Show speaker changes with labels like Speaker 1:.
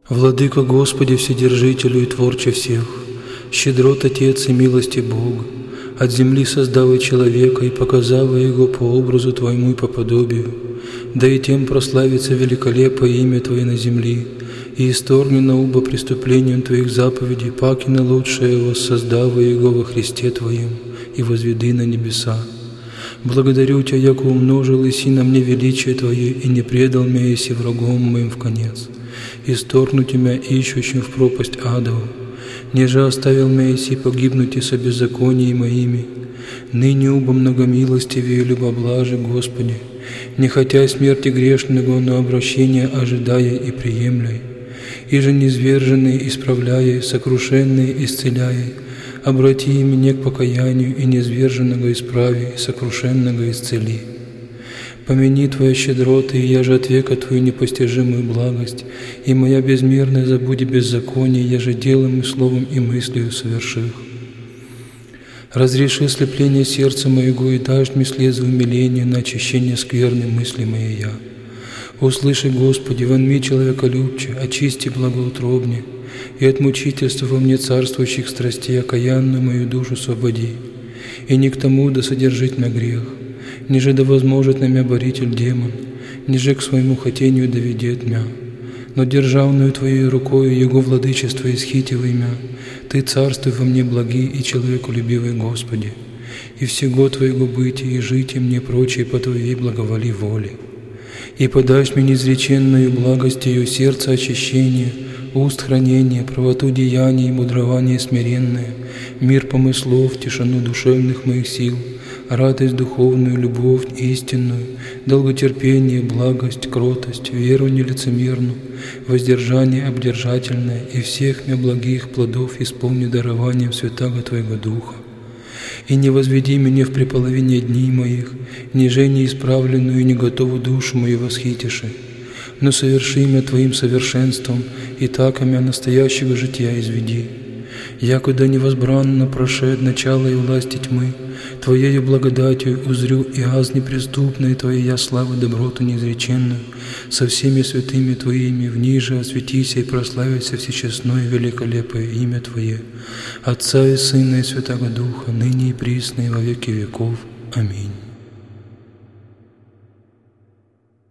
Speaker 1: Владыка Господи, Вседержителю и Творче всех, щедрот Отец и милости Бог, от земли создава человека и показава его по образу Твоему и по подобию, да и тем прославится великолепое имя Твое на земли, и исторгни на оба преступлением Твоих заповедей, паки на лучшее воссоздава его во Христе Твоем и возведи на небеса. Благодарю Тебя, яко умножил иси на мне величие Твое, и не предал меня иси врагом моим в конец. Исторгну Тебя, ищущим в пропасть адову, неже оставил меня иси погибнуть и со беззаконии моими. Ныне убо многомилостивее и любоблаже, Господи, не хотя смерти грешного, но обращения ожидая и приемляй. Иже низверженные исправляя, сокрушенные исцеляя, обрати меня к покаянию, и низверженного исправи, и сокрушенного исцели. Помяни Твоя щедроты, и я же от века Твою непостижимую благость, и моя безмерная забуди беззаконие, я же делом и словом и мыслью соверших. Разреши слепление сердца моего, и дашь мне слезы умиления на очищение скверной мысли моей я. Услыши, Господи, вонми человеколюбче, очисти благоутробне, и от мучительства во мне царствующих страстей окаянную мою душу освободи, и не к тому да содержит на грех, ниже да возможет на мя боритель демон, ниже к своему хотению доведет мя. Но державную Твоей рукою Его владычество исхитивай мя, Ты царствуй во мне благий и человеколюбивый, Господи, и всего Твоего бытия и жития мне прочее по Твоей благоволи воли. И подашь мне неизреченную благостью сердце очищения, уст хранения, правоту деяний, мудрование смиренное, мир помыслов, тишину душевных моих сил, радость духовную, любовь истинную, долготерпение, благость, кротость, веру нелицемерную, воздержание обдержательное и всех мне благих плодов исполни дарованием святаго Твоего Духа. И не возведи меня в преполовине дней моих, ниже неисправленную и не готову душу мою восхитиши, но соверши меня Твоим совершенством, и так меня настоящего жития изведи. Якуда невозбранно прошед начало и власти тьмы, Твоею благодатью узрю и аз неприступной Твоей я славу доброту неизреченную, со всеми святыми Твоими вниже осветися и прославится всечестное и великолепое имя Твое, Отца и Сына и Святаго Духа, ныне и присно и во веки веков. Аминь.